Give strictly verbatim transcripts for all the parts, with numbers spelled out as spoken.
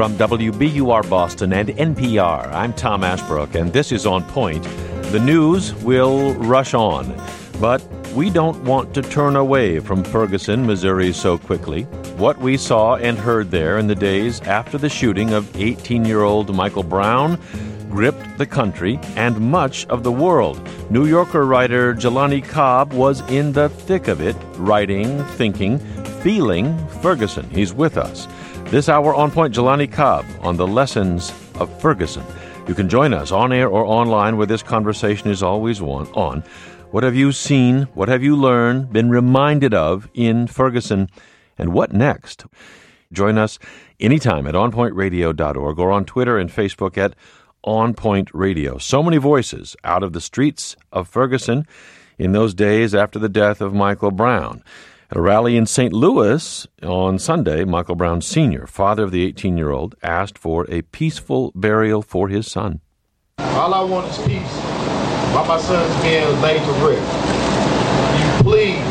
From W B U R Boston and N P R, I'm Tom Ashbrook, and this is On Point. The news will rush on, but we don't want to turn away from Ferguson, Missouri so quickly. What we saw and heard there in the days after the shooting of eighteen-year-old Michael Brown gripped the country and much of the world. New Yorker writer Jelani Cobb was in the thick of it, writing, thinking, feeling Ferguson. He's with us. This hour On Point, Jelani Cobb on the lessons of Ferguson. You can join us on air or online where this conversation is always on. What have you seen? What have you learned, been reminded of in Ferguson? And what next? Join us anytime at on point radio dot org or on Twitter and Facebook at On Point Radio. So many voices out of the streets of Ferguson in those days after the death of Michael Brown. At a rally in Saint Louis on Sunday, Michael Brown Senior, father of the eighteen-year-old, asked for a peaceful burial for his son. All I want is peace. While my son's being laid to rest. You please,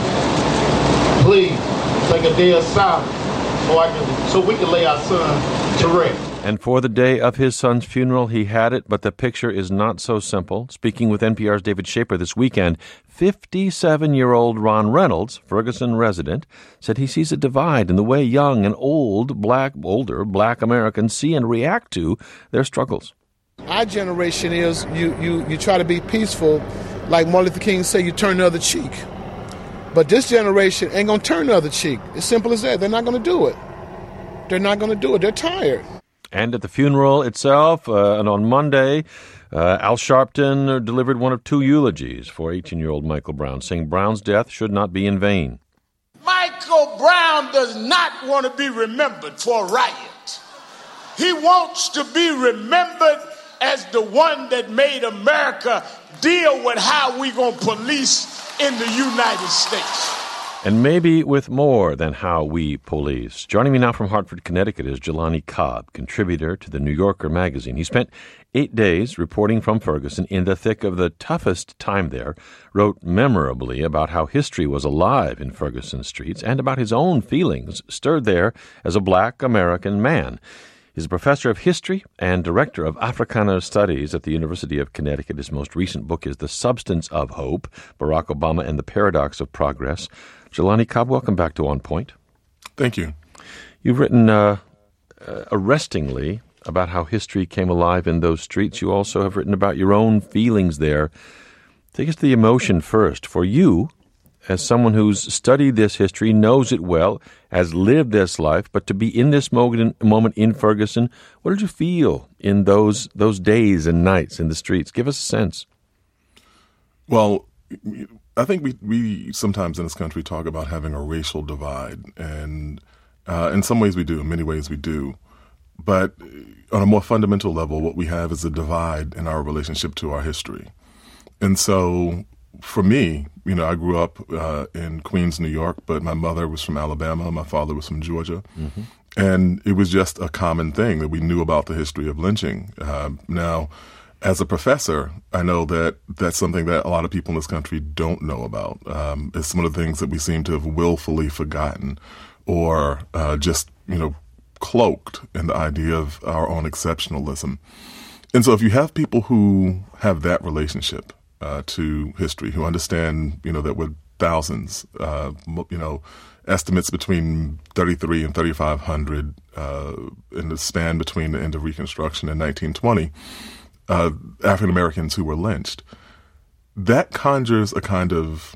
please take a day of silence so I can, so we can lay our son to rest. And for the day of his son's funeral, he had it, but the picture is not so simple. Speaking with N P R's David Schaper this weekend, fifty-seven-year-old Ron Reynolds, Ferguson resident, said he sees a divide in the way young and old, black, older black Americans see and react to their struggles. Our generation is you, you, you try to be peaceful, like Martin Luther King said, you turn the other cheek. But this generation ain't going to turn the other cheek. As simple as that. They're not going to do it. They're not going to do it. They're tired. And at the funeral itself, uh, and on Monday, uh, Al Sharpton delivered one of two eulogies for eighteen-year-old Michael Brown, saying Brown's death should not be in vain. Michael Brown does not want to be remembered for a riot. He wants to be remembered as the one that made America deal with how we going to police in the United States. And maybe with more than how we police. Joining me now from Hartford, Connecticut is Jelani Cobb, contributor to the New Yorker magazine. He spent eight days reporting from Ferguson in the thick of the toughest time there, wrote memorably about how history was alive in Ferguson streets and about his own feelings stirred there as a black American man. He's a professor of history and director of Africana Studies at the University of Connecticut. His most recent book is The Substance of Hope, Barack Obama and the Paradox of Progress. Jelani Cobb, welcome back to On Point. Thank you. You've written uh, uh, arrestingly about how history came alive in those streets. You also have written about your own feelings there. Take us to the emotion first. For you, as someone who's studied this history, knows it well, has lived this life, but to be in this moment, moment in Ferguson, what did you feel in those those days and nights in the streets? Give us a sense. Well, I think we, we sometimes in this country talk about having a racial divide, and uh, in some ways we do, in many ways we do. But on a more fundamental level, what we have is a divide in our relationship to our history. And so for me, you know, I grew up uh, in Queens, New York, but my mother was from Alabama. My father was from Georgia. Mm-hmm. And it was just a common thing that we knew about the history of lynching. Uh, now, as a professor, I know that that's something that a lot of people in this country don't know about. Um, it's some of the things that we seem to have willfully forgotten or uh, just, you know, cloaked in the idea of our own exceptionalism. And so if you have people who have that relationship uh, to history, who understand, you know, that we're thousands, uh, you know, estimates between thirty-three and thirty-five hundred uh, in the span between the end of Reconstruction and nineteen twenty, Uh, African Americans who were lynched, that conjures a kind of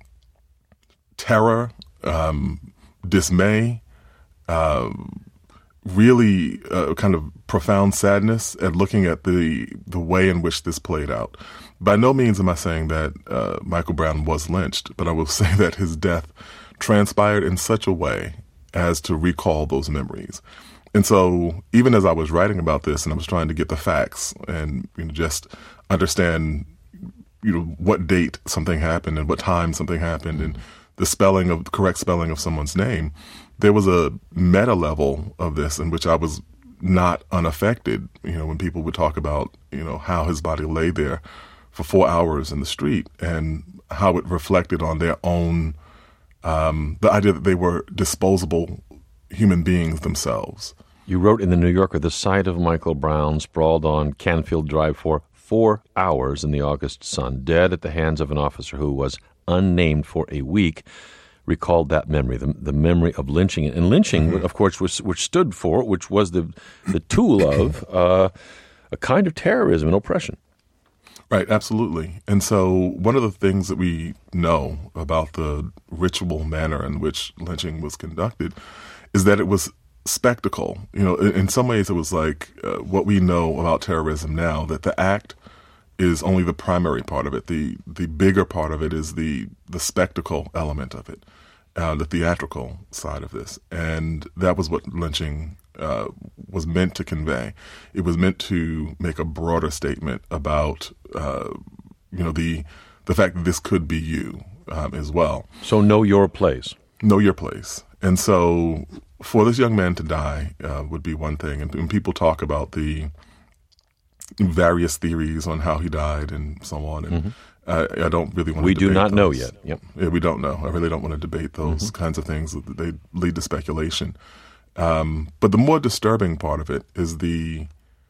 terror, um, dismay, uh, really uh, kind of profound sadness at looking at the the way in which this played out. By no means am I saying that uh, Michael Brown was lynched, but I will say that his death transpired in such a way as to recall those memories. And so even as I was writing about this and I was trying to get the facts and, you know, just understand, you know, what date something happened and what time something happened and the spelling of the correct spelling of someone's name, there was a meta level of this in which I was not unaffected. You know, when people would talk about, you know, how his body lay there for four hours in the street and how it reflected on their own, um, the idea that they were disposable human beings themselves. You wrote in the New Yorker, the sight of Michael Brown sprawled on Canfield Drive for four hours in the August sun, dead at the hands of an officer who was unnamed for a week, recalled that memory, the, the memory of lynching. And lynching, mm-hmm. of course, was, which stood for, which was the, the tool of uh, a kind of terrorism and oppression. Right, absolutely. And so one of the things that we know about the ritual manner in which lynching was conducted is that it was spectacle. You know, in some ways it was like uh, what we know about terrorism now, that the act is only the primary part of it. The the bigger part of it is the the spectacle element of it, uh, the theatrical side of this. And that was what lynching uh, was meant to convey. It was meant to make a broader statement about, uh, you know, the the fact that this could be you um, as well. So know your place. Know your place. And so for this young man to die uh, would be one thing. And, and people talk about the various theories on how he died and so on. And mm-hmm. I, I don't really want to We debate do not those. know yet. Yep. Yeah, we don't know. I really don't want to debate those mm-hmm. kinds of things. They lead to speculation. Um, but the more disturbing part of it is the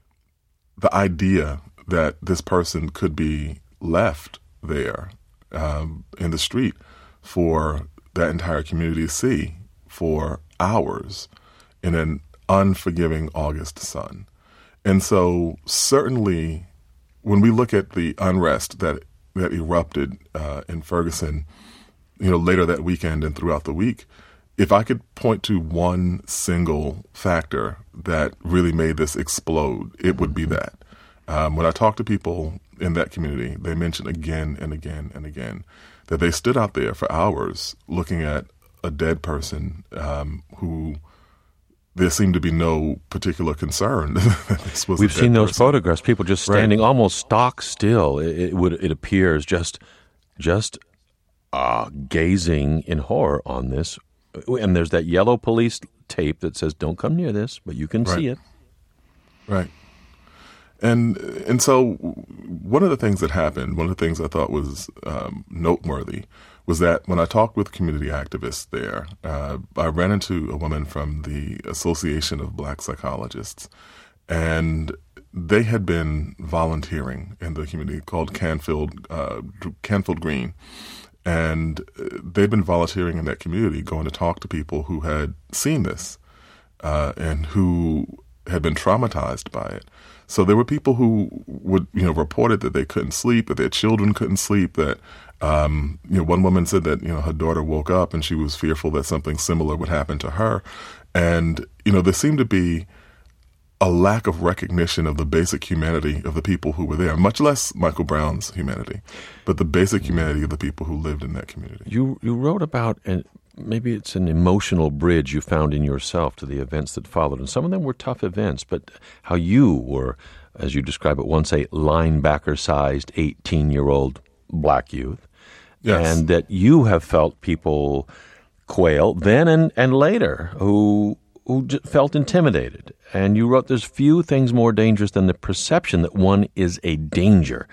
the idea that this person could be left there um, in the street for that entire community to see for hours in an unforgiving August sun. And so certainly when we look at the unrest that that erupted uh, in Ferguson, you know, later that weekend and throughout the week, if I could point to one single factor that really made this explode, it would be that. Um, when I talk to people in that community, they mention again and again and again that they stood out there for hours looking at a dead person um, who there seemed to be no particular concern that this was. We've a dead seen those person. photographs. People just standing Right. almost stock still. It, it would. It appears just, just uh, gazing in horror on this. And there's that yellow police tape that says, "Don't come near this," but you can Right. see it. Right. And and so one of the things that happened, one of the things I thought was um, noteworthy, was that when I talked with community activists there, uh, I ran into a woman from the Association of Black Psychologists, and they had been volunteering in the community called Canfield, uh, Canfield Green. And they'd been volunteering in that community, going to talk to people who had seen this uh, and who had been traumatized by it. So there were people who would, you know, reported that they couldn't sleep, that their children couldn't sleep, that, um, you know, one woman said that, you know, her daughter woke up and she was fearful that something similar would happen to her. And, you know, there seemed to be a lack of recognition of the basic humanity of the people who were there, much less Michael Brown's humanity, but the basic humanity of the people who lived in that community. You you wrote about, and maybe it's an emotional bridge you found in yourself to the events that followed, and some of them were tough events, but how you were, as you describe it once, a linebacker-sized eighteen-year-old black youth, Yes. and that you have felt people quail then and, and later who who j- felt intimidated. And you wrote, there's few things more dangerous than the perception that one is a danger.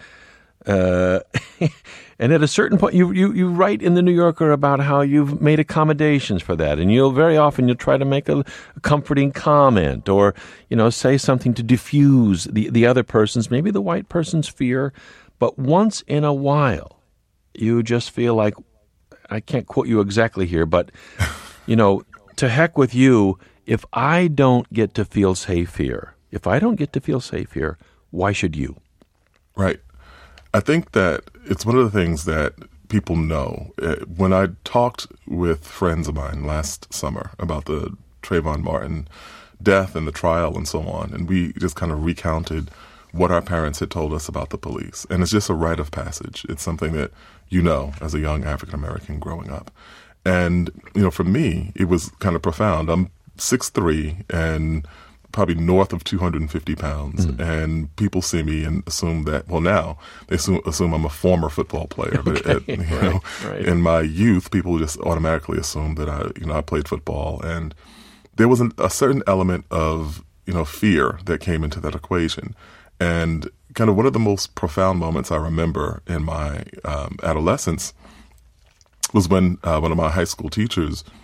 Uh, and at a certain point, you, you, you write in the New Yorker about how you've made accommodations for that. And you'll very often, you'll try to make a, a comforting comment or, you know, say something to diffuse the, the other person's, maybe the white person's fear. But once in a while, you just feel like, I can't quote you exactly here, but, you know, to heck with you. If I don't get to feel safe here, if I don't get to feel safe here, why should you? Right. I think that it's one of the things that people know. Uh, when I talked with friends of mine last summer about the Trayvon Martin death and the trial and so on, and we just kind of recounted what our parents had told us about the police. And it's just a rite of passage. It's something that you know as a young African-American growing up. And, you know, for me, it was kind of profound. I'm six three and probably north of two hundred fifty pounds. Mm. And people see me and assume that, well, now they assume, assume I'm a former football player. Okay. But at, you right, know, right. in my youth, people just automatically assume that I, you know, I played football. And there was an, a certain element of, you know, fear that came into that equation. And kind of one of the most profound moments I remember in my um, adolescence was when uh, one of my high school teachers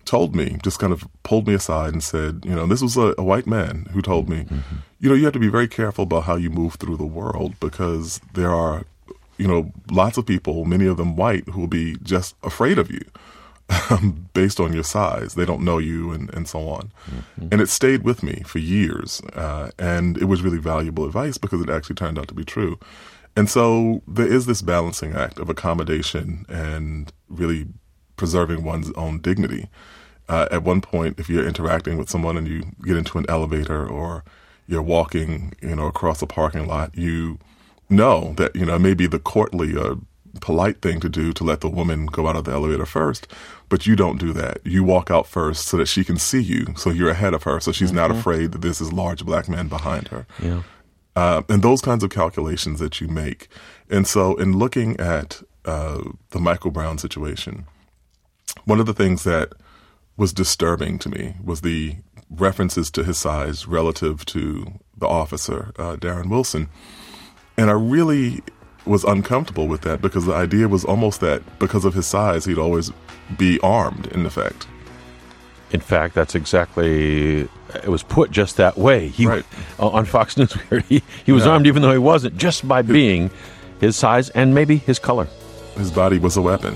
told me, just kind of pulled me aside and said, you know, this was a, a white man who told me, mm-hmm. you know, you have to be very careful about how you move through the world because there are, you know, lots of people, many of them white, who will be just afraid of you um, based on your size. They don't know you and, and so on. Mm-hmm. And it stayed with me for years. Uh, and it was really valuable advice because it actually turned out to be true. And so there is this balancing act of accommodation and really preserving one's own dignity. Uh, at one point, if you're interacting with someone and you get into an elevator or you're walking, you know, across a parking lot, you know that, you know, it may be the courtly or polite thing to do to let the woman go out of the elevator first, but you don't do that. You walk out first so that she can see you, so you're ahead of her, so she's mm-hmm. not afraid that there's this large black man behind her. Yeah. Uh, and those kinds of calculations that you make. And so in looking at uh, the Michael Brown situation, one of the things that was disturbing to me was the references to his size relative to the officer, uh, Darren Wilson. And I really was uncomfortable with that because the idea was almost that because of his size, he'd always be armed, in effect. In fact, that's exactly, it was put just that way. He, right. uh, on Fox News, he, he was yeah. armed even though he wasn't, just by his, being his size and maybe his color. His body was a weapon.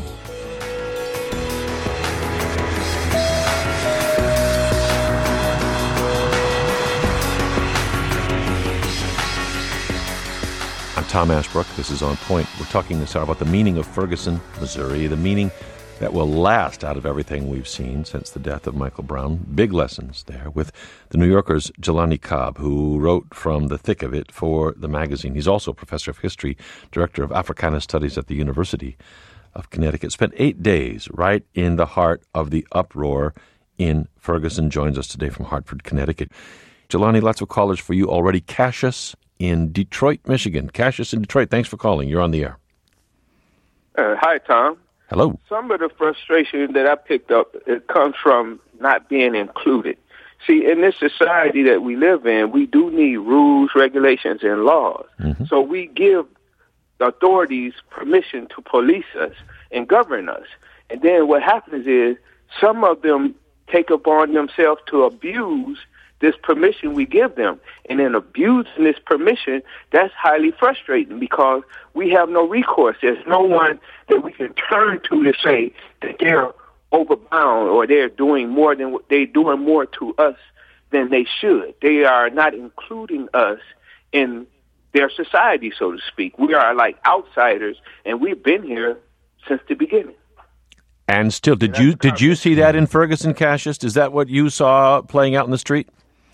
Tom Ashbrook. This is On Point. We're talking this hour about the meaning of Ferguson, Missouri, the meaning that will last out of everything we've seen since the death of Michael Brown. Big lessons there with the New Yorker's Jelani Cobb, who wrote from the thick of it for the magazine. He's also a professor of history, director of Africana Studies at the University of Connecticut. Spent eight days right in the heart of the uproar in Ferguson. Joins us today from Hartford, Connecticut. Jelani, lots of callers for you already. Cassius in Detroit, Michigan. Cassius in Detroit, thanks for calling. You're on the air. Uh, hi, Tom. Hello. Some of the frustration that I picked up, it comes from not being included. See, in this society that we live in, we do need rules, regulations, and laws. Mm-hmm. So we give the authorities permission to police us and govern us. And then what happens is some of them take upon themselves to abuse this permission we give them. And in abusing this permission, that's highly frustrating because we have no recourse. There's no one that we can turn to to say that they're overbound or they're doing more than they're doing more to us than they should. They are not including us in their society, so to speak. We are like outsiders, and we've been here since the beginning. And still, did you did you see that in Ferguson, Cassius? Is that what you saw playing out in the street?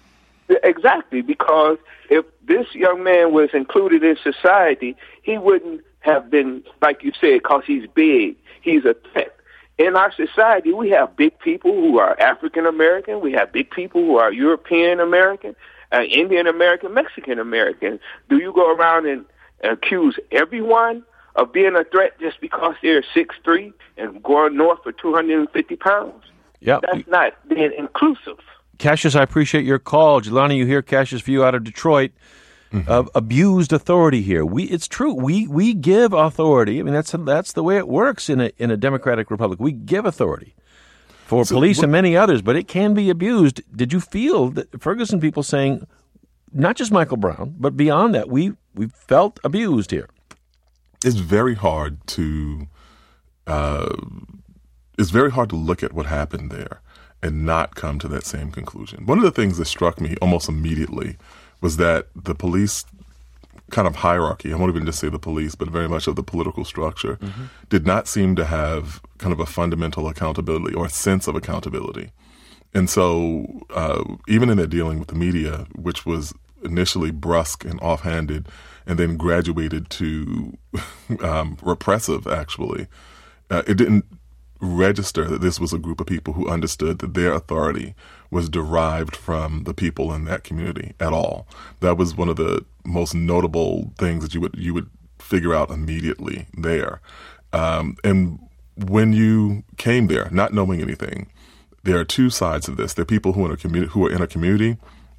Exactly, because if this young man was included in society, he wouldn't have been, like you said, because he's big. He's a threat. In our society, we have big people who are African-American. We have big people who are European-American, uh, Indian-American, Mexican-American. Do you go around and accuse everyone of being a threat just because they're six three and going north for two hundred fifty pounds? Yep. That's not being inclusive. Cassius, I appreciate your call. Jelani, you hear Cassius View out of Detroit. Mm-hmm. Uh, abused authority here. We, it's true. We we give authority. I mean, that's that's the way it works in a in a democratic republic. We give authority for so police what, and many others, but it can be abused. Did you feel that Ferguson people saying, not just Michael Brown, but beyond that, we we felt abused here? It's very hard to uh, it's very hard to look at what happened there and not come to that same conclusion. One of the things that struck me almost immediately was that the police kind of hierarchy, I won't even just say the police, but very much of the political structure, mm-hmm. did not seem to have kind of a fundamental accountability or a sense of accountability. And so uh, even in their dealing with the media, which was initially brusque and offhanded and then graduated to um, repressive, actually, uh, it didn't register that this was a group of people who understood that their authority was derived from the people in that community at all. That was one of the most notable things that you would you would figure out immediately there. Um, and when you came there, not knowing anything, there are two sides of this. There are people who are in a community who are in a community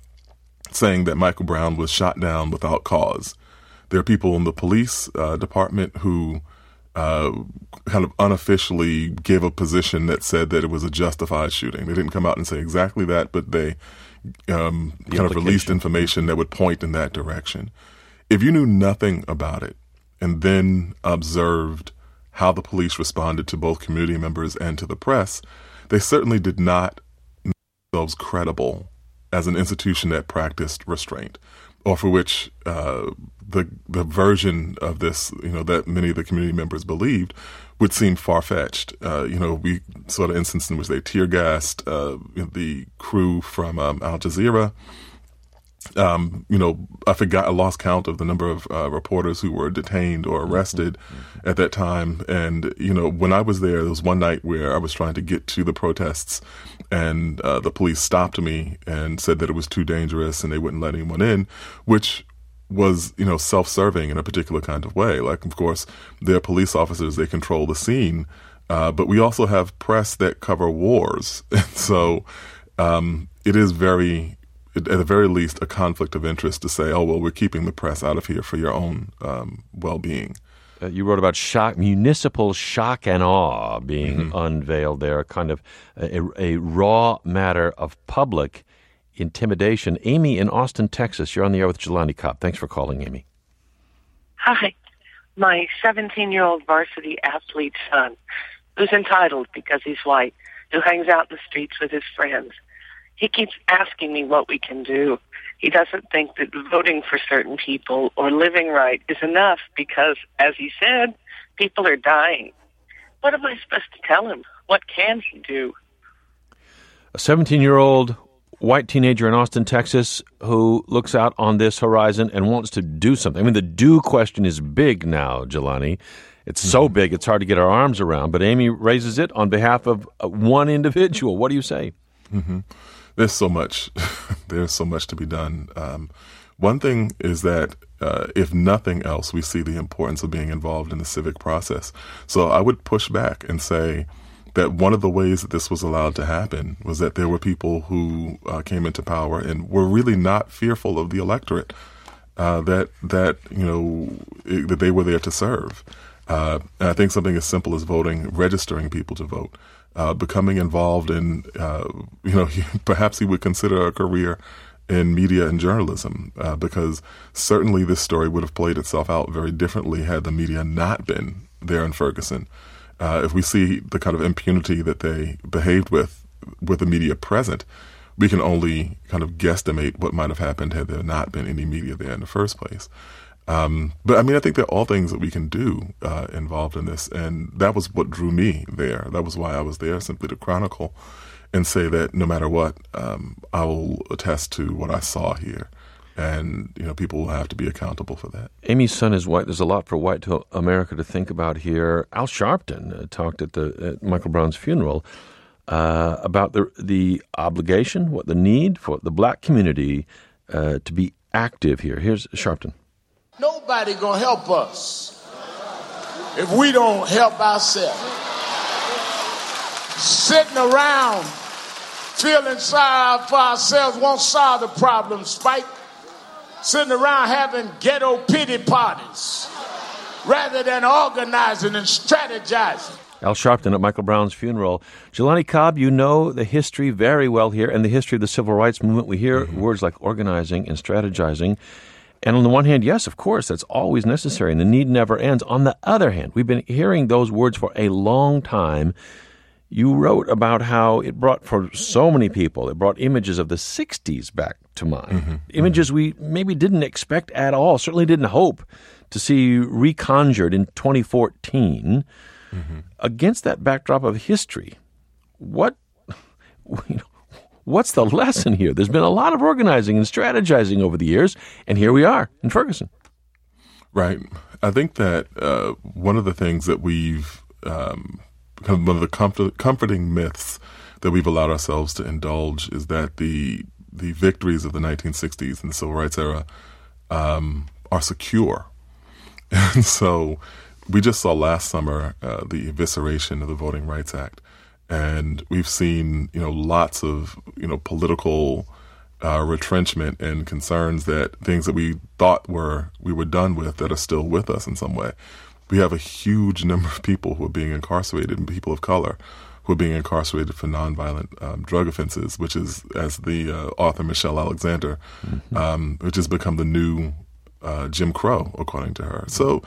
saying that Michael Brown was shot down without cause. There are people in the police uh, department who uh, kind of unofficially gave a position that said that it was a justified shooting. They didn't come out and say exactly that, but they um, the kind of released information that would point in that direction. If you knew nothing about it and then observed how the police responded to both community members and to the press, they certainly did not make themselves credible as an institution that practiced restraint, or for which uh, the the version of this, you know, that many of the community members believed would seem far-fetched. Uh, you know, we saw the instance in which they tear-gassed uh, the crew from um, Al Jazeera. Um, you know, I forgot, I lost count of the number of uh, reporters who were detained or arrested mm-hmm. at that time. And, you know, when I was there, there was one night where I was trying to get to the protests and uh, the police stopped me and said that it was too dangerous and they wouldn't let anyone in, which was, you know, self-serving in a particular kind of way. Like, of course, they're police officers, they control the scene, uh, but we also have press that cover wars. And so um, it is very... at the very least, a conflict of interest to say, oh, well, we're keeping the press out of here for your own um, well-being. Uh, you wrote about shock, municipal shock and awe being mm-hmm. unveiled there, kind of a, a raw matter of public intimidation. Amy in Austin, Texas, you're on the air with Jelani Cobb. Thanks for calling, Amy. Hi. My seventeen-year-old varsity athlete son, who's entitled because he's white, who hangs out in the streets with his friends, he keeps asking me what we can do. He doesn't think that voting for certain people or living right is enough because, as he said, people are dying. What am I supposed to tell him? What can he do? A seventeen-year-old white teenager in Austin, Texas, who looks out on this horizon and wants to do something. I mean, the do question is big now, Jelani. It's mm-hmm. so big, it's hard to get our arms around. But Amy raises it on behalf of one individual. What do you say? Mm-hmm. There's so much. There's so much to be done. Um, one thing is that uh, if nothing else, we see the importance of being involved in the civic process. So I would push back and say that one of the ways that this was allowed to happen was that there were people who uh, came into power and were really not fearful of the electorate, uh, that that you know it, that they were there to serve. Uh, and I think something as simple as voting, registering people to vote. Uh, becoming involved in, uh, you know, he, perhaps he would consider a career in media and journalism, uh, because certainly this story would have played itself out very differently had the media not been there in Ferguson. Uh, if we see the kind of impunity that they behaved with, with the media present, we can only kind of guesstimate what might have happened had there not been any media there in the first place. Um, but I mean, I think there are all things that we can do uh, involved in this, and that was what drew me there. That was why I was there, simply to chronicle and say that no matter what, um, I will attest to what I saw here, and you know, people will have to be accountable for that. Amy's son is white. There's a lot for white to America to think about here. Al Sharpton uh, talked at the at Michael Brown's funeral uh, about the the obligation, what the need for the black community uh, to be active here. Here's Sharpton. Nobody gonna help us if we don't help ourselves. Sitting around feeling sorry for ourselves won't solve the problem, Spike. Sitting around having ghetto pity parties rather than organizing and strategizing. Al Sharpton at Michael Brown's funeral. Jelani Cobb, you know the history very well here and the history of the civil rights movement. We hear mm-hmm. words like organizing and strategizing. And on the one hand, yes, of course, that's always necessary, and the need never ends. On the other hand, we've been hearing those words for a long time. You wrote about how it brought, for so many people, it brought images of the sixties back to mind. Mm-hmm. Images mm-hmm. we maybe didn't expect at all, certainly didn't hope to see reconjured in twenty fourteen. Mm-hmm. Against that backdrop of history, what... You know, what's the lesson here? There's been a lot of organizing and strategizing over the years, and here we are in Ferguson. Right. I think that uh, one of the things that we've, um, one of the comfort, comforting myths that we've allowed ourselves to indulge is that the the victories of the nineteen sixties and the civil rights era um, are secure. And so we just saw last summer uh, the evisceration of the Voting Rights Act. And we've seen, you know, lots of, you know, political uh, retrenchment and concerns that things that we thought were we were done with that are still with us in some way. we have a huge number of people who are being incarcerated, and people of color who are being incarcerated for nonviolent um, drug offenses, which is, as the uh, author Michelle Alexander, mm-hmm. um, which has become the new uh, Jim Crow, according to her. So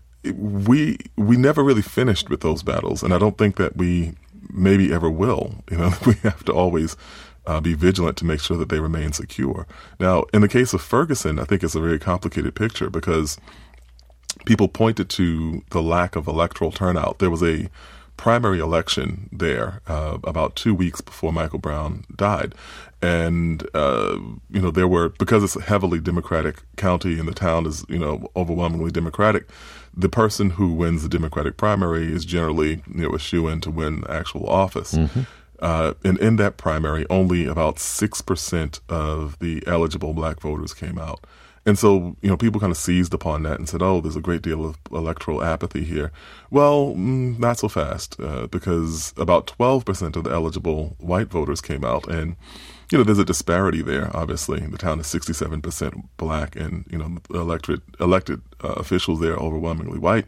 we we never really finished with those battles, and I don't think that we maybe ever will. You know, we have to always uh, be vigilant to make sure that they remain secure. Now, in the case of Ferguson, I think it's a very complicated picture because people pointed to the lack of electoral turnout. There was a primary election there uh, about two weeks before Michael Brown died. And, uh, you know, there were, because it's a heavily Democratic county and the town is, you know, overwhelmingly Democratic, the person who wins the Democratic primary is generally, you know, a shoo-in to win actual office. Mm-hmm. Uh, and in that primary, only about six percent of the eligible black voters came out. And so, you know, people kind of seized upon that and said, oh, there's a great deal of electoral apathy here. Well, mm, not so fast, uh, because about twelve percent of the eligible white voters came out. And, you know, there's a disparity there, obviously. The town is sixty-seven percent black and, you know, electorate, elected uh, officials there are overwhelmingly white.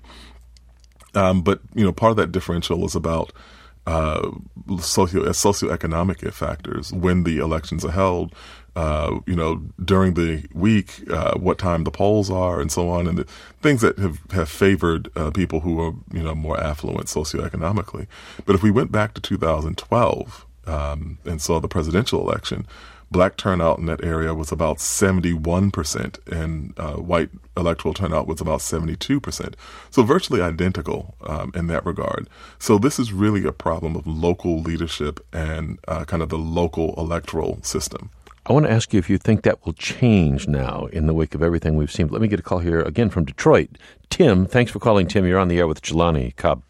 Um, but, you know, part of that differential is about uh, socio socioeconomic factors. When the elections are held, uh, you know, during the week, uh, what time the polls are, and so on, and the things that have, have favored uh, people who are, you know, more affluent socioeconomically. But if we went back to two thousand twelve um, and saw the presidential election, black turnout in that area was about seventy-one percent, and uh, white electoral turnout was about seventy-two percent. So virtually identical um, in that regard. So this is really a problem of local leadership and uh, kind of the local electoral system. I want to ask you if you think that will change now in the wake of everything we've seen. But let me get a call here again from Detroit. Tim, thanks for calling, Tim. You're on the air with Jelani Cobb.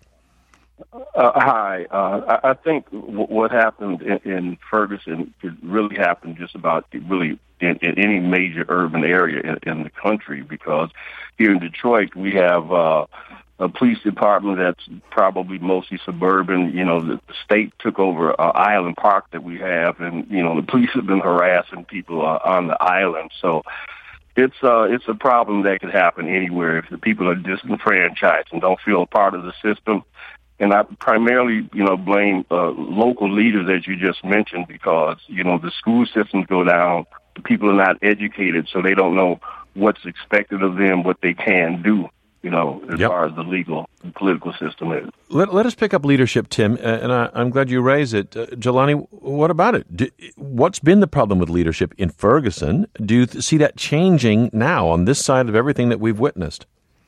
Uh, hi. Uh, I, I think w- what happened in, in Ferguson could really happen just about really in, in any major urban area in, in the country, because here in Detroit we have uh, a police department that's probably mostly suburban. You know, the, the state took over uh, Island Park that we have, and, you know, the police have been harassing people uh, on the island. So it's uh, it's a problem that could happen anywhere if the people are disenfranchised and don't feel a part of the system. And I primarily, you know, blame uh, local leaders, as you just mentioned, because, you know, the school systems go down, the people are not educated, so they don't know what's expected of them, what they can do, you know, as yep. far as the legal and political system is. Let, let us pick up leadership, Tim, and I, I'm glad you raised it. Uh, Jelani, what about it? Do, what's been the problem with leadership in Ferguson? Do you th- see that changing now on this side of everything that we've witnessed?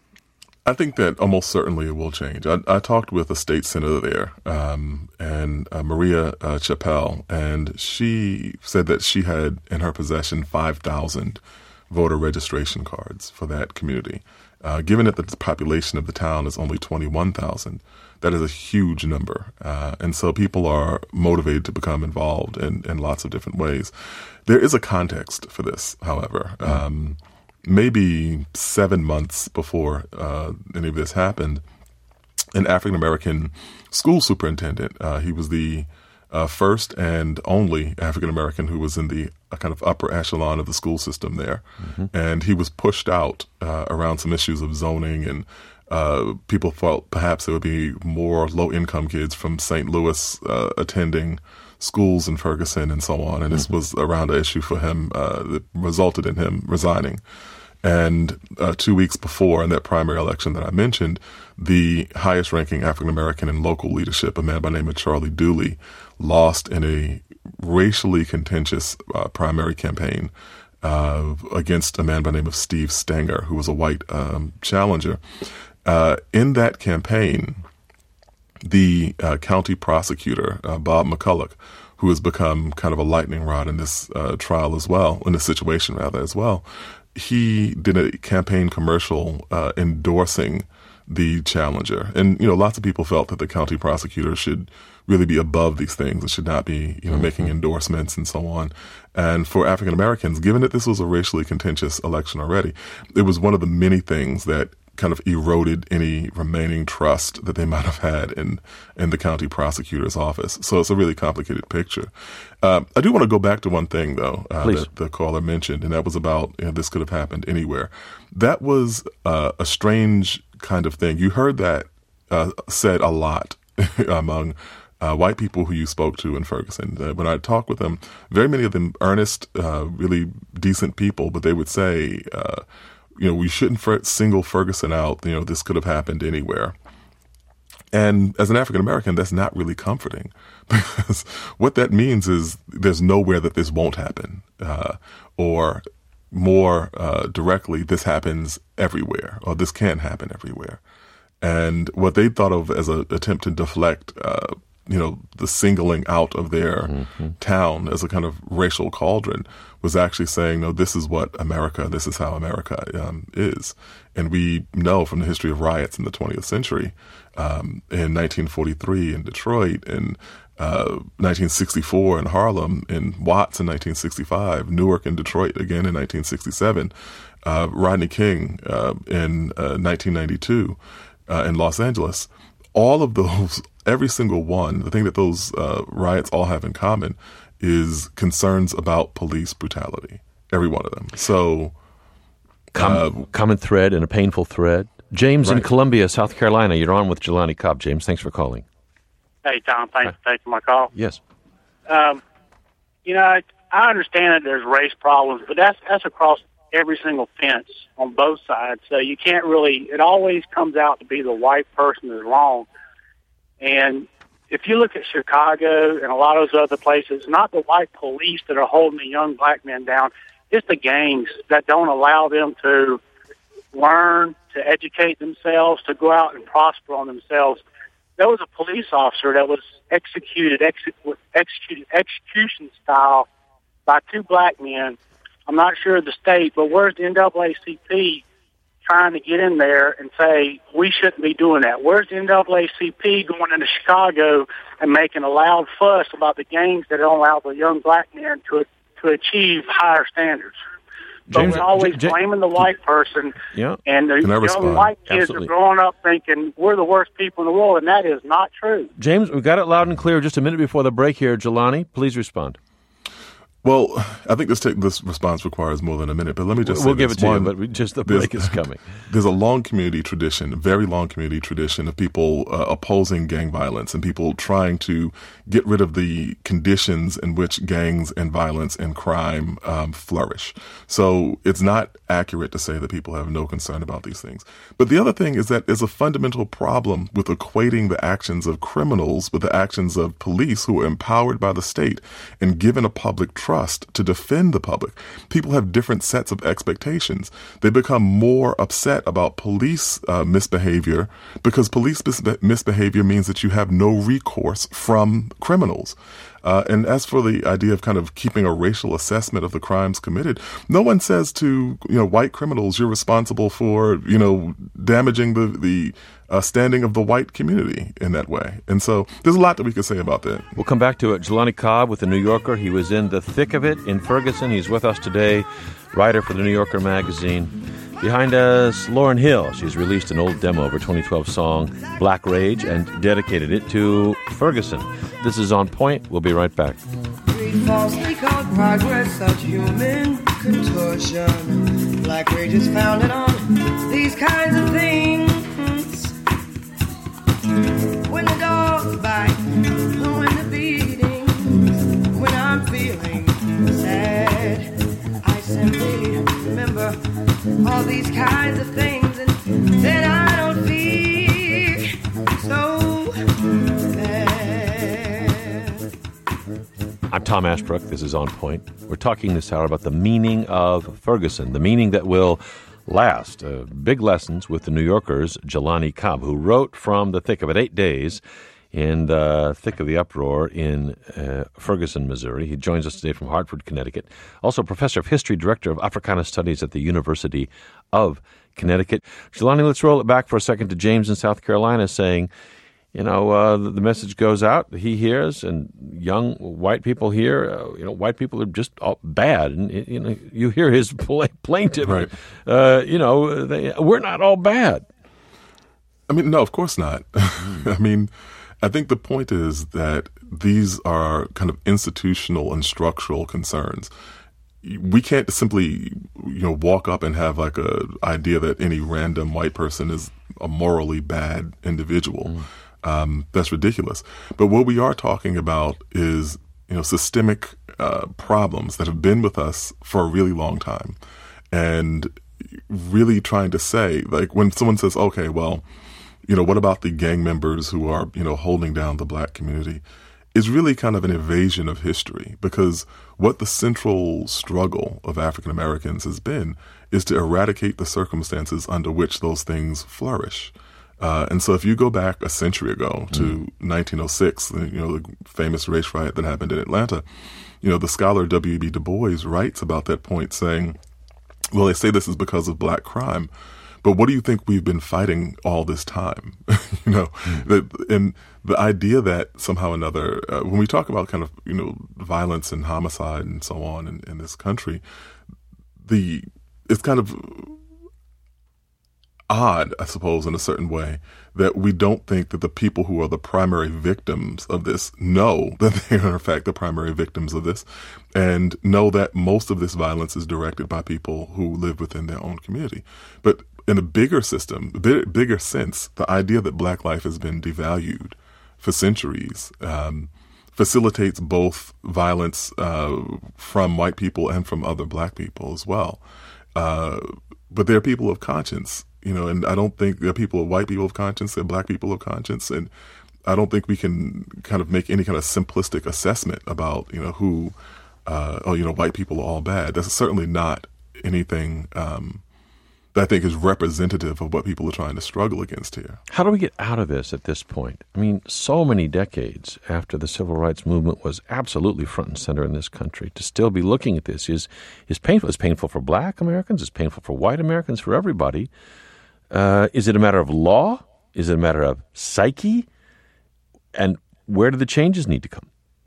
I think that almost certainly it will change. I, I talked with a state senator there, um, and uh, Maria uh, Chappelle, and she said that she had in her possession five thousand voter registration cards for that community. Uh, given that the population of the town is only twenty-one thousand, that is a huge number. Uh, and so people are motivated to become involved in, in lots of different ways. There is a context for this, however. Um, maybe seven months before uh, any of this happened, an African-American school superintendent, uh, he was the uh, first and only African-American who was in the uh, kind of upper echelon of the school system there. Mm-hmm. And he was pushed out uh, around some issues of zoning, and uh, people felt perhaps there would be more low-income kids from Saint Louis uh, attending schools in Ferguson and so on. And mm-hmm. this was around an issue for him uh, that resulted in him resigning. And uh, two weeks before, in that primary election that I mentioned, the highest-ranking African-American in local leadership, a man by the name of Charlie Dooley, lost in a racially contentious uh, primary campaign uh, against a man by the name of Steve Stenger, who was a white um, challenger. Uh, in that campaign, the uh, county prosecutor, uh, Bob McCulloch, who has become kind of a lightning rod in this uh, trial as well, in this situation rather as well, he did a campaign commercial uh, endorsing the challenger. And, you know, lots of people felt that the county prosecutor should really be above these things. It should not be, you know, mm-hmm. making endorsements and so on. And for African Americans, given that this was a racially contentious election already, it was one of the many things that kind of eroded any remaining trust that they might have had in, in the county prosecutor's office. So it's a really complicated picture. Uh, I do want to go back to one thing, though, uh, that the caller mentioned, and that was about, you know, this could have happened anywhere. That was uh, a strange kind of thing. You heard that uh, said a lot among uh, white people who you spoke to in Ferguson. Uh, when I talked with them, very many of them earnest, uh, really decent people, but they would say, uh, you know, we shouldn't single Ferguson out. You know, this could have happened anywhere. And as an African American, that's not really comforting, because what that means is there's nowhere that this won't happen, uh, or more uh, directly, this happens everywhere, or this can happen everywhere. And what they thought of as an attempt to deflect, uh, you know, the singling out of their mm-hmm. town as a kind of racial cauldron was actually saying, no, this is what America, this is how America um, is. And we know from the history of riots in the twentieth century, um, in nineteen forty-three in Detroit, in uh, nineteen sixty-four in Harlem, in Watts in nineteen sixty-five, Newark and Detroit again in nineteen sixty-seven, uh, Rodney King uh, in uh, nineteen ninety-two uh, in Los Angeles. All of those, every single one, the thing that those uh, riots all have in common is concerns about police brutality. Every one of them. So, Com- uh, common thread and a painful thread. James right. in Columbia, South Carolina. You're on with Jelani Cobb. James, thanks for calling. Hey, Tom. Thanks for taking my call. Yes. Um, you know, I, I understand that there's race problems, but that's that's across every single fence on both sides. So you can't really, it always comes out to be the white person is wrong. And if you look at Chicago and a lot of those other places, it's not the white police that are holding the young black men down. It's the gangs that don't allow them to learn, to educate themselves, to go out and prosper on themselves. There was a police officer that was executed, executed, executed execution style by two black men. I'm not sure of the state, but where's the N double A C P trying to get in there and say, we shouldn't be doing that? Where's the N double A C P going into Chicago and making a loud fuss about the gangs that don't allow the young black men to to achieve higher standards? James, but we're always J- J- blaming the white person, yeah. and the young respond? white kids Absolutely. are growing up thinking we're the worst people in the world, and that is not true. James, we got it loud and clear just a minute before the break here. Jelani, please respond. Well, I think this take, this response requires more than a minute, but let me just we'll say give this. it to One, you, but we, just the break is coming. There's a long community tradition, a very long community tradition of people uh, opposing gang violence and people trying to get rid of the conditions in which gangs and violence and crime um, flourish. So it's not accurate to say that people have no concern about these things. But the other thing is that there's a fundamental problem with equating the actions of criminals with the actions of police who are empowered by the state and given a public trust to defend the public. People have different sets of expectations. They become more upset about police uh, misbehavior because police misbe- misbehavior means that you have no recourse from criminals. Uh, and as for the idea of kind of keeping a racial assessment of the crimes committed, no one says to, you know, white criminals, you're responsible for, you know, damaging the, the uh, standing of the white community in that way. And so there's a lot that we could say about that. We'll come back to it. Jelani Cobb with The New Yorker. He was in the thick of it in Ferguson. He's with us today, writer for The New Yorker magazine. Behind us, Lauryn Hill. She's released an old demo of her twenty twelve song, Black Rage, and dedicated it to Ferguson. This is On Point. We'll be right back. Falsely called progress, such human contortion. Black Rage is founded on these kinds of things. When the dogs bite, when the beatings, when I'm feeling sad, I simply remember all these kinds of things, and then I don't feel so bad. I'm Tom Ashbrook. This is On Point. We're talking this hour about the meaning of Ferguson, the meaning that will last. Uh, big lessons with the New Yorker's Jelani Cobb, who wrote from the thick of it, eight days in the thick of the uproar in uh, Ferguson, Missouri. He joins us today from Hartford, Connecticut. Also professor of history, director of Africana Studies at the University of Connecticut. Jelani, let's roll it back for a second to James in South Carolina saying, you know, uh, the, the message goes out, he hears, and young white people hear, uh, you know, white people are just all bad. And, you know, you hear his plaintive, right. uh, you know, they, we're not all bad. I mean, no, of course not. I mean, I think the point is that these are kind of institutional and structural concerns. We can't simply, you know, walk up and have like a idea that any random white person is a morally bad individual. Mm. Um, that's ridiculous. But what we are talking about is, you know, systemic uh, problems that have been with us for a really long time, and really trying to say, like, when someone says, okay, well, you know, what about the gang members who are, you know, holding down the black community? Is really kind of an evasion of history, because what the central struggle of African Americans has been is to eradicate the circumstances under which those things flourish. Uh, and so if you go back a century ago to mm. nineteen oh six, you know, the famous race riot that happened in Atlanta, you know, the scholar W E B Du Bois writes about that point saying, well, they say this is because of black crime, but what do you think we've been fighting all this time? you know, mm. the, and the idea that somehow or another, uh, when we talk about kind of, you know, violence and homicide and so on in, in this country, the it's kind of odd, I suppose, in a certain way, that we don't think that the people who are the primary victims of this know that they are in fact the primary victims of this, and know that most of this violence is directed by people who live within their own community. But in a bigger system, big, bigger sense, the idea that black life has been devalued for centuries um, facilitates both violence uh, from white people and from other black people as well. Uh, but they're people of conscience. You know, and I don't think there are people, white people of conscience, there are black people of conscience, and I don't think we can kind of make any kind of simplistic assessment about, you know, who, uh, oh, you know, white people are all bad. That's certainly not anything um, that I think is representative of what people are trying to struggle against here. How do we get out of this at this point? I mean, so many decades after the civil rights movement was absolutely front and center in this country, to still be looking at this is is painful. It's painful for black Americans. It's painful for white Americans, for everybody. Uh, is it a matter of law? Is it a matter of psyche? And where do the changes need to come?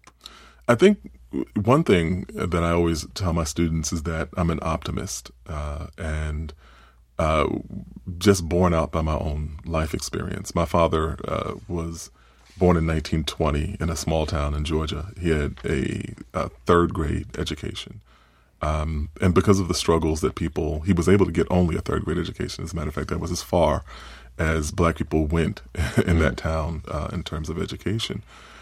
I think one thing that I always tell my students is that I'm an optimist, uh, and uh, just borne out by my own life experience. My father uh, was born in nineteen twenty in a small town in Georgia. He had a, a third grade education. Um, and because of the struggles that people, he was able to get only a third grade education. As a matter of fact, that was as far as black people went in that town uh, in terms of education.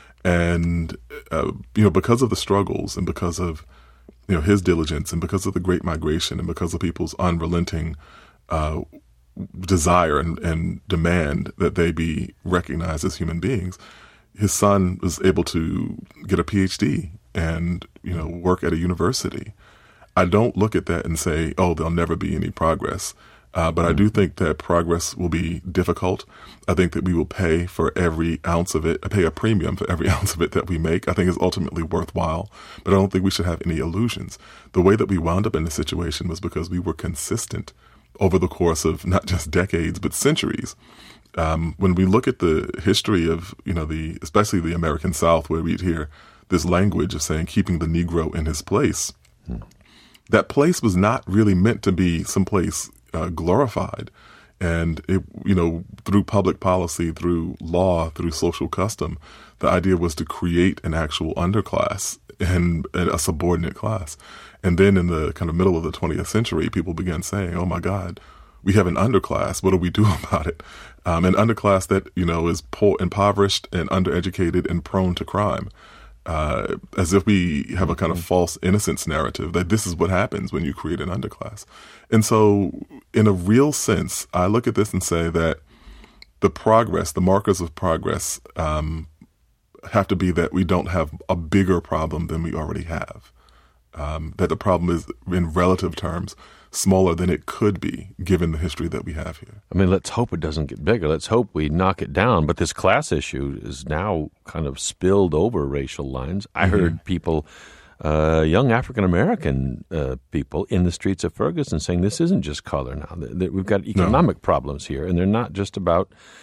And, uh, you know, because of the struggles and because of, you know, his diligence and because of the Great Migration and because of people's unrelenting uh, desire and, and demand that they be recognized as human beings, his son was able to get a P H D and, you know, work at a university. I don't look at that and say, oh, there'll never be any progress. Uh, but I do think that progress will be difficult. I think that we will pay for every ounce of it, pay a premium for every ounce of it that we make. I think it's ultimately worthwhile. But I don't think we should have any illusions. The way that we wound up in this situation was because we were consistent over the course of not just decades, but centuries. Um, when we look at the history of, you know, the especially the American South, where we'd hear this language of saying keeping the Negro in his place, hmm. that place was not really meant to be someplace uh, glorified. And, it, you know, through public policy, through law, through social custom, the idea was to create an actual underclass and, and a subordinate class. And then in the kind of middle of the twentieth century, people began saying, oh, my God, we have an underclass. What do we do about it? Um, an underclass that, you know, is poor, impoverished and undereducated and prone to crime. Uh, as if we have a kind of false innocence narrative that this is what happens when you create an underclass. And so in a real sense, I look at this and say that the progress, the markers of progress um, have to be that we don't have a bigger problem than we already have. Um, that the problem is, in relative terms, smaller than it could be, given the history that we have here. I mean, let's hope it doesn't get bigger. Let's hope we knock it down. But this class issue is now kind of spilled over racial lines. I mm-hmm. heard people, uh, young African-American uh, people in the streets of Ferguson saying this isn't just color now. That we've got economic no. problems here, and they're not just about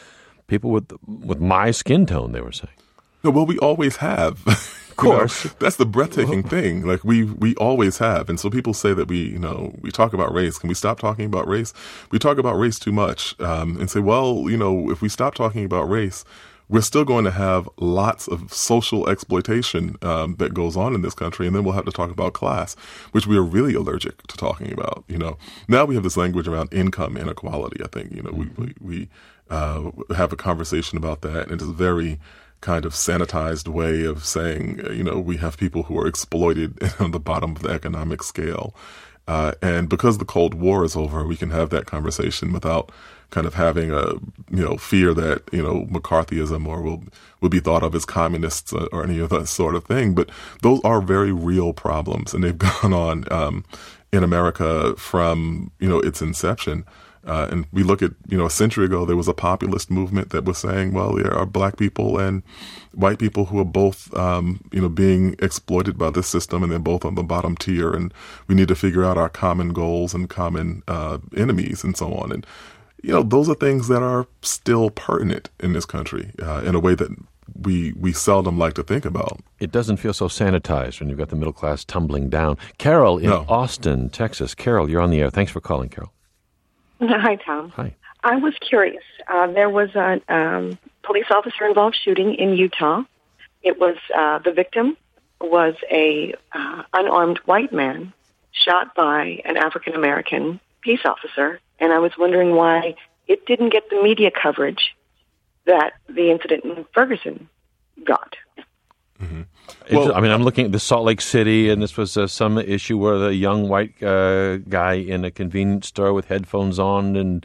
People with with my skin tone, they were saying. No, well, we always have. Of course. You know, that's the breathtaking thing. Like, we we always have. And so people say that we, you know, we talk about race. Can we stop talking about race? We talk about race too much um, and say, well, you know, if we stop talking about race, we're still going to have lots of social exploitation um, that goes on in this country. And then we'll have to talk about class, which we are really allergic to talking about. You know, now we have this language around income inequality. I think, you know, we, we, we uh, have a conversation about that. And it's a very kind of sanitized way of saying, you know, we have people who are exploited on the bottom of the economic scale. Uh, and because the Cold War is over, we can have that conversation without kind of having a, you know, fear that, you know, McCarthyism or will, will be thought of as communists or any of that sort of thing. But those are very real problems, and they've gone on um, in America from, you know, its inception. Uh, and we look at, you know, a century ago, there was a populist movement that was saying, well, there are black people and white people who are both, um, you know, being exploited by this system, and they're both on the bottom tier, and we need to figure out our common goals and common uh, enemies and so on. And, you know, those are things that are still pertinent in this country uh, in a way that we we seldom like to think about. It doesn't feel so sanitized when you've got the middle class tumbling down. Carol in No. Austin, Texas. Carol, you're on the air. Thanks for calling, Carol. Hi, Tom. Hi. I was curious. Uh, there was a um, police officer-involved shooting in Utah. It was uh, the victim was a uh, unarmed white man shot by an African-American peace officer, and I was wondering why it didn't get the media coverage that the incident in Ferguson got. Mm-hmm. Well, I mean, I'm looking at the Salt Lake City, and this was uh, some issue where the young white uh, guy in a convenience store with headphones on, and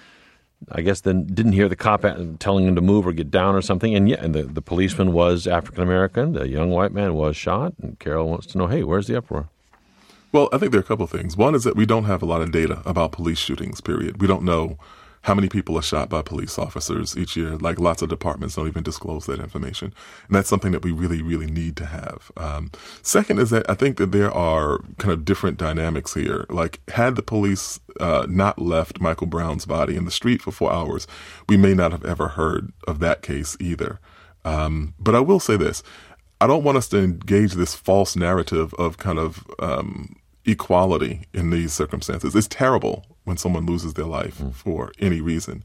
I guess then didn't hear the cop telling him to move or get down or something. And yeah, and the, the policeman was African American. The young white man was shot, and Carol wants to know, hey, where's the uproar? Well, I think there are a couple of things. One is that we don't have a lot of data about police shootings, period. We don't know how many people are shot by police officers each year. Like, lots of departments don't even disclose that information. And that's something that we really, really need to have. Um, second is that I think that there are kind of different dynamics here. Like, had the police uh, not left Michael Brown's body in the street for four hours, we may not have ever heard of that case either. Um, but I will say this. I don't want us to engage this false narrative of kind of um, equality in these circumstances. It's terrible when someone loses their life mm. for any reason.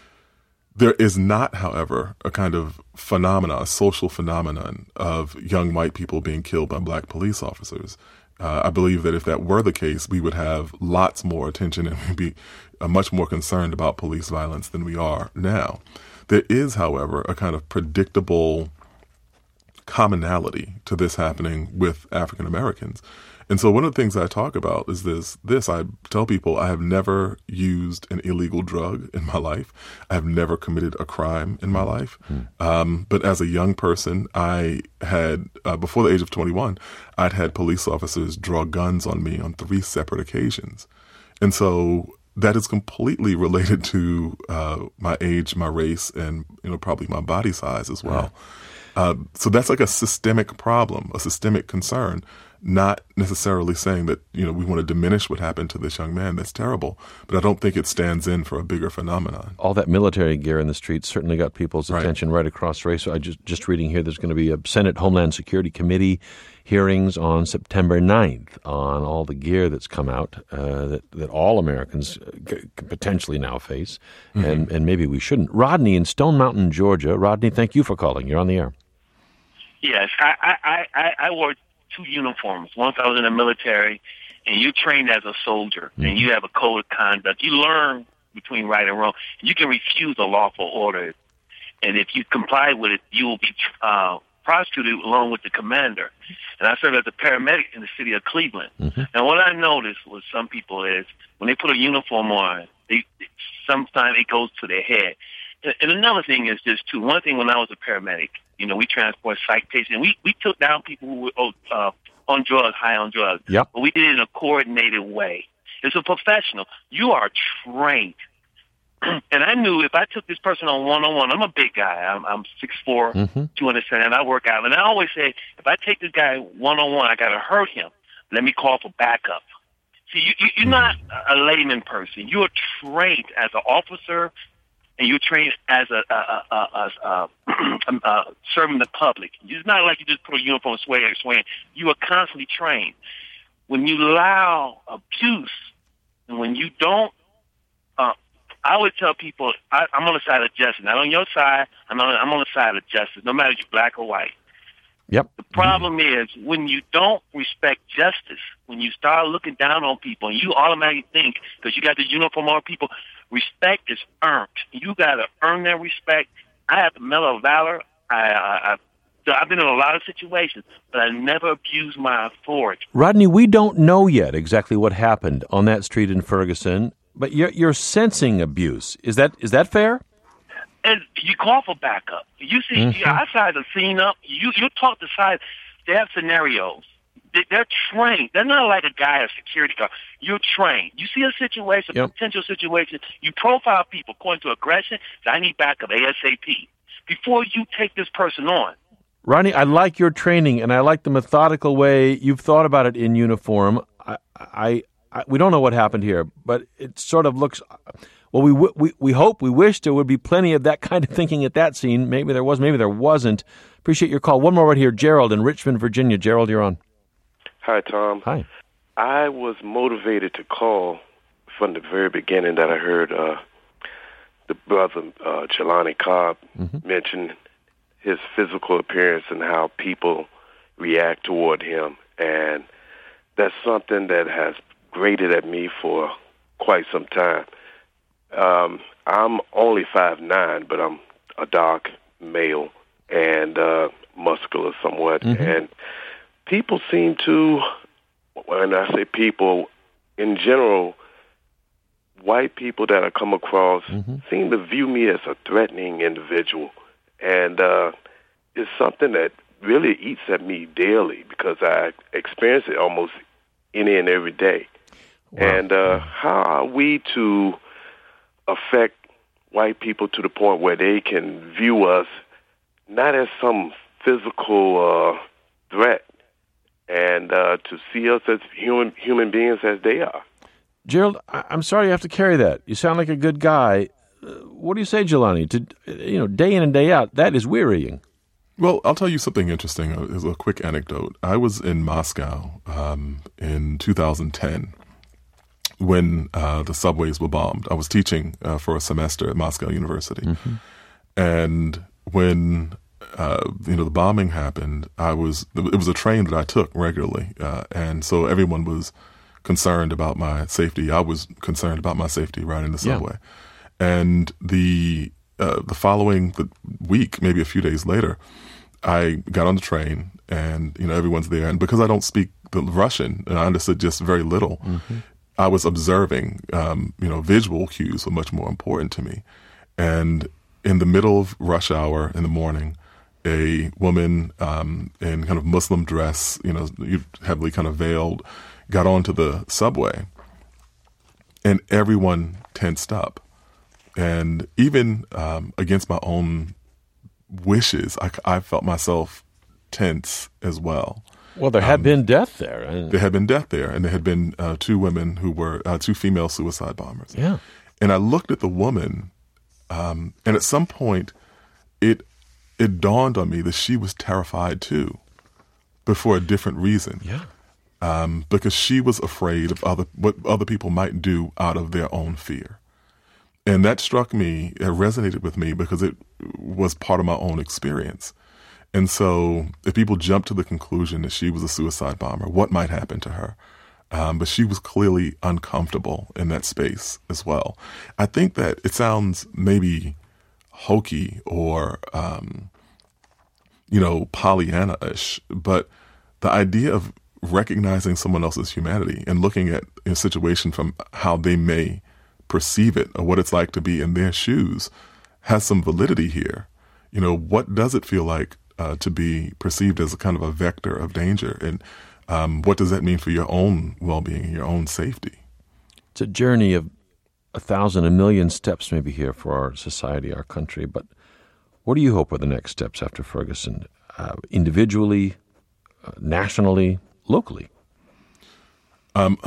There is not, however, a kind of phenomena, a social phenomenon of young white people being killed by black police officers. Uh, I believe that if that were the case, we would have lots more attention and we'd be uh, much more concerned about police violence than we are now. There is, however, a kind of predictable commonality to this happening with African Americans. And so one of the things I talk about is this, this, I tell people I have never used an illegal drug in my life. I have never committed a crime in my life. Mm. Um, but as a young person, I had, uh, before the age of twenty-one, I'd had police officers draw guns on me on three separate occasions. And so that is completely related to uh, my age, my race, and, you know, probably my body size as well. Yeah. Uh, so that's like a systemic problem, a systemic concern. Not necessarily saying that, you know, we want to diminish what happened to this young man. That's terrible. But I don't think it stands in for a bigger phenomenon. All that military gear in the streets certainly got people's Right. attention right across race. So I just just reading here, there's going to be a Senate Homeland Security Committee hearings on September ninth on all the gear that's come out uh, that, that all Americans c- could potentially now face. Mm-hmm. And, and maybe we shouldn't. Rodney in Stone Mountain, Georgia. Rodney, thank you for calling. You're on the air. Yes, I, I, I, I wore two uniforms. Once I was in the military, and you're trained as a soldier, mm-hmm. and you have a code of conduct. You learn between right and wrong. You can refuse a lawful order, and if you comply with it, you will be uh, prosecuted along with the commander. And I served as a paramedic in the city of Cleveland. Mm-hmm. And what I noticed with some people is when they put a uniform on, they sometimes it goes to their head. And another thing is this, too. One thing when I was a paramedic, you know, we transport psych patients. And we, we took down people who were oh, uh, on drugs, high on drugs. Yep. But we did it in a coordinated way. It's a professional. You are trained. And I knew if I took this person on one-on-one, I'm a big guy. I'm, I'm six foot four, mm-hmm. two hundred seventy, and I work out. And I always say, if I take this guy one-on-one, I got to hurt him. Let me call for backup. See, you, you, you're not a layman person. You're trained as an officer, and you're trained as a, a, a, a, a, a, a serving the public. It's not like you just put a uniform and swear and swear. You are constantly trained. When you allow abuse, and when you don't, uh, I would tell people, I, I'm on the side of justice. Not on your side. I'm on, I'm on the side of justice, no matter if you're black or white. Yep. The problem mm-hmm. is when you don't respect justice, when you start looking down on people, and you automatically think, because you got the uniform on people, respect is earned. You got to earn that respect. I have the medal of valor. I, I, I, I've been in a lot of situations, but I never abused my authority. Rodney, we don't know yet exactly what happened on that street in Ferguson, but you're, you're sensing abuse. Is that is that fair? And you call for backup. You see, mm-hmm. I size the scene up. You you talk to size. They have scenarios. They, they're trained. They're not like a guy, a security guard. You're trained. You see a situation, a yep. potential situation. You profile people according to aggression. So I need backup ASAP before you take this person on. Rodney, I like your training, and I like the methodical way you've thought about it in uniform. I, I, I we don't know what happened here, but it sort of looks. Well, we we we hope, we wish there would be plenty of that kind of thinking at that scene. Maybe there was, maybe there wasn't. Appreciate your call. One more right here, Gerald in Richmond, Virginia. Gerald, you're on. Hi, Tom. Hi. I was motivated to call from the very beginning that I heard uh, the brother uh, Jelani Cobb mm-hmm. mention his physical appearance and how people react toward him. And that's something that has grated at me for quite some time. Um, I'm only five nine, but I'm a dark male and uh, muscular somewhat. Mm-hmm. And people seem to, when I say people, in general, white people that I come across mm-hmm. seem to view me as a threatening individual. And uh, it's something that really eats at me daily because I experience it almost any and every day. Wow. And uh, how are we to affect white people to the point where they can view us not as some physical uh, threat and uh, to see us as human human beings as they are? Gerald, I'm sorry you have to carry that. You sound like a good guy. What do you say, Jelani? To, you know, day in and day out, that is wearying. Well, I'll tell you something interesting. As a quick anecdote, I was in Moscow um, in two thousand ten when uh, the subways were bombed. I was teaching uh, for a semester at Moscow University, mm-hmm. and when uh, you know the bombing happened, I was it was a train that I took regularly, uh, and so everyone was concerned about my safety. I was concerned about my safety riding the subway. Yeah. And the uh, the following the week, maybe a few days later, I got on the train, and you know everyone's there. And because I don't speak the Russian, and I understood just very little, mm-hmm. I was observing. Um, you know, visual cues were much more important to me. And in the middle of rush hour in the morning, a woman um, in kind of Muslim dress, you know, heavily kind of veiled, got onto the subway, and everyone tensed up. And even um, against my own wishes, I, I felt myself tense as well. Well, there had um, been death there. And there had been death there, and there had been uh, two women who were uh, two female suicide bombers. Yeah. And I looked at the woman, um, and at some point, it it dawned on me that she was terrified too, but for a different reason. Yeah. Um, because she was afraid of other what other people might do out of their own fear. And that struck me, it resonated with me because it was part of my own experience. And so if people jumped to the conclusion that she was a suicide bomber, what might happen to her? Um, but she was clearly uncomfortable in that space as well. I think that it sounds maybe hokey or, um, you know, Pollyanna-ish, but the idea of recognizing someone else's humanity and looking at a situation from how they may perceive it or what it's like to be in their shoes has some validity here. You know, what does it feel like uh, to be perceived as a kind of a vector of danger? And um, what does that mean for your own well-being and your own safety? It's a journey of a thousand, a million steps maybe here for our society, our country. But what do you hope are the next steps after Ferguson, uh, individually, uh, nationally, locally? Um,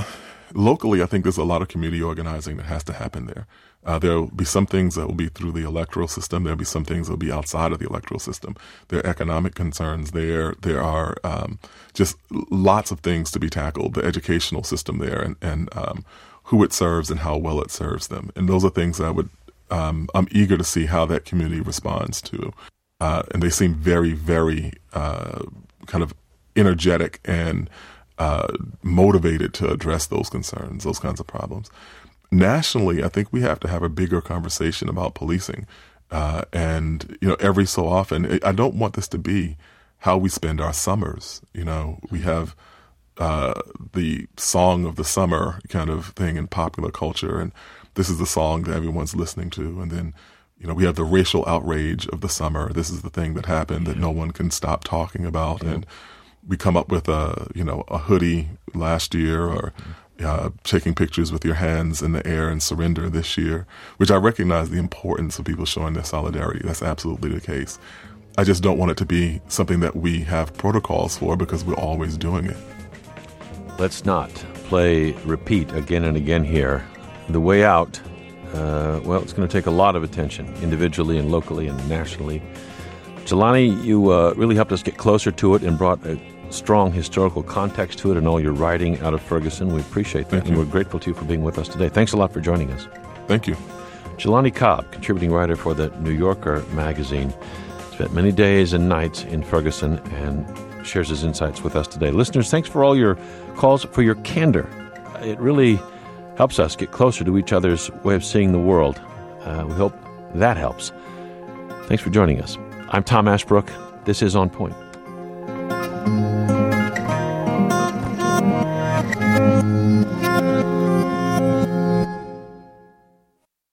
locally, I think there's a lot of community organizing that has to happen there. Uh, there'll be some things that will be through the electoral system. There'll be some things that will be outside of the electoral system. There are economic concerns there. There are um, just lots of things to be tackled. The educational system there, and, and um, who it serves and how well it serves them. And those are things that I would, um, I'm eager to see how that community responds to. Uh, and they seem very, very uh, kind of energetic and uh, motivated to address those concerns, those kinds of problems. Nationally, I think we have to have a bigger conversation about policing. Uh, and, you know, every so often, I don't want this to be how we spend our summers. You know, we have uh, the song of the summer kind of thing in popular culture, and this is the song that everyone's listening to. And then, you know, we have the racial outrage of the summer. This is the thing that happened that no one can stop talking about. And we come up with a, you know, a hoodie last year, or uh, taking pictures with your hands in the air and surrender this year, which I recognize the importance of people showing their solidarity. That's absolutely the case. I just don't want it to be something that we have protocols for because we're always doing it. Let's not play repeat again and again here. The way out, uh, well, it's going to take a lot of attention, individually and locally and nationally. Jelani, you uh, really helped us get closer to it and brought a strong historical context to it and all your writing out of Ferguson. We appreciate that, Thank and you. we're grateful to you for being with us today. Thanks a lot for joining us. Thank you. Jelani Cobb, contributing writer for the New Yorker magazine, spent many days and nights in Ferguson and shares his insights with us today. Listeners, thanks for all your calls, for your candor. It really helps us get closer to each other's way of seeing the world. Uh, we hope that helps. Thanks for joining us. I'm Tom Ashbrook. This is On Point. Thank you.